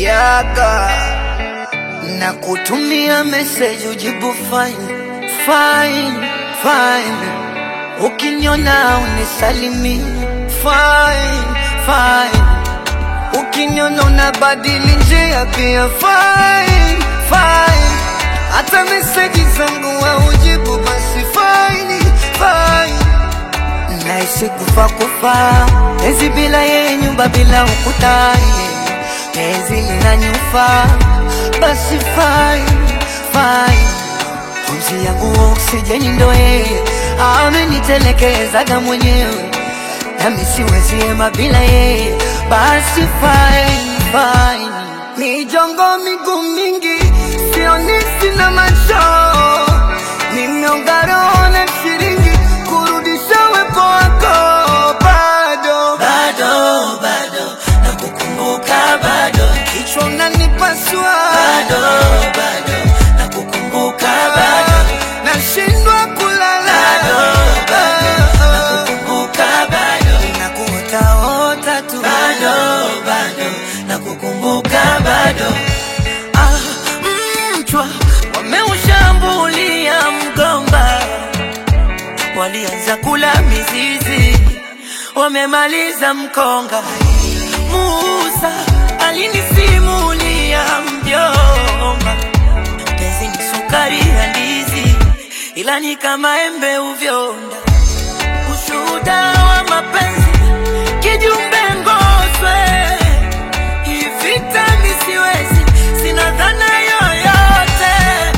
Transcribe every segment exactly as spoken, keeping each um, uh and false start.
Yaga na kutumia message ujibu fine, fine, fine. Ukiniona unisalimi fine, fine. Ukiniona unabadili njia pia fine, fine. Hata message zangu wa ujibu basi fine, fine. Naishi kufa kufa, penzi bila yeye, nyumba bila ukuta, penzi linanyufa, basi fine, fine. Pumzi yangu oksijeni ndo yeye, amenitelekezaga mwenyewe, nami siwezi hema bila yeye, basi fine, fine. Mijongo miguu mingi, sioni sina macho, nimeonga roho na shilingi kurudisha wepo wako. Bado, bado, bado, nakukumbuka bado, kichwa unanipasua bado, bado, nakukumbuka bado, nashindwa kulala bado, bado, nakukumbuka bado, nakuota tu bado, bado, nakukumbuka bado. ah, mchwa wameushambulia mgomba, walianza kula mizizi, wamemaliza mkonga. Musa alinisimulia mjomba, penzi ni sukari ya ndizi, ila ni kama embe uvyonda. Ushuhuda wa mapenzi kijumbe ngoswe, hii vita misiwezi, sina dhana yoyote.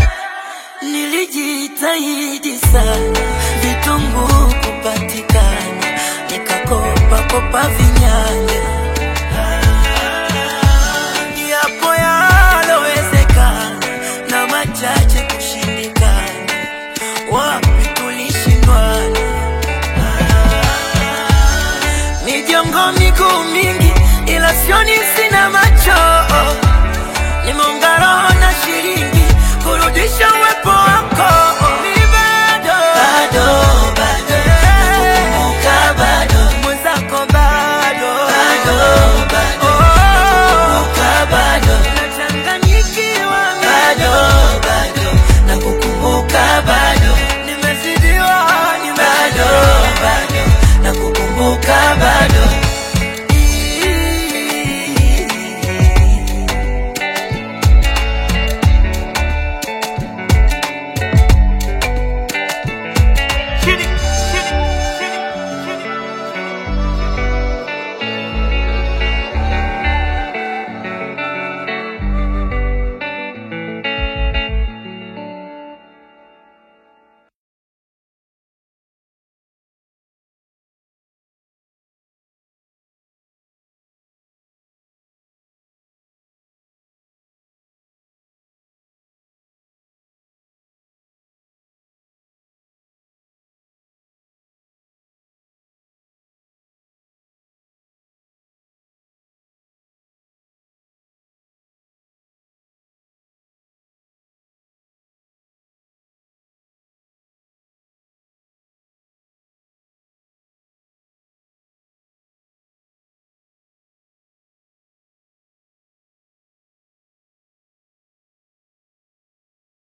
Nilijitahidi sana vitunguu kupatikana, nikakopa kopa vinyanya, yapo yalowezekana na machache kushindikana, wapi tulishindwana. Mijongo miguu mingi, ila sioni sina macho, nimeunga roho na shilingi kurudisha uwepo wako. Ni bado, Bado, bado, nakukumbuka bado, mwenzako bado, bado, bado, nakukumbuka bado, nachanganyikiwa bado, bado, nakukumbuka bado, nimezidiwa, bado, bado, nakukumbuka bado.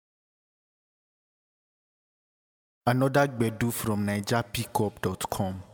Another Gbedu from Niger Pickup dot com.